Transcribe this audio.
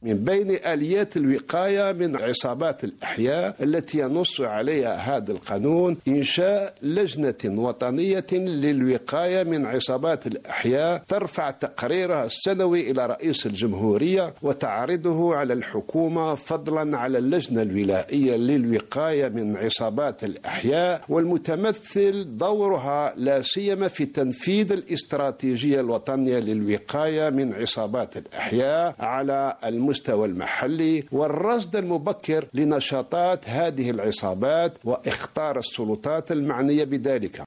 من بين آليات الوقاية من عصابات الأحياء التي ينص عليها هذا القانون إنشاء لجنة وطنية للوقاية من عصابات الأحياء ترفع تقريرها السنوي إلى رئيس الجمهورية وتعرضه على الحكومة، فضلا على اللجنة الولائية للوقاية من عصابات الأحياء، والمتمثل دورها لا سيما في تنفيذ الاستراتيجية الوطنية للوقاية من عصابات الأحياء على المستوى المحلي، والرصد المبكر لنشاطات هذه العصابات، واختار السلطات المعنية بذلك.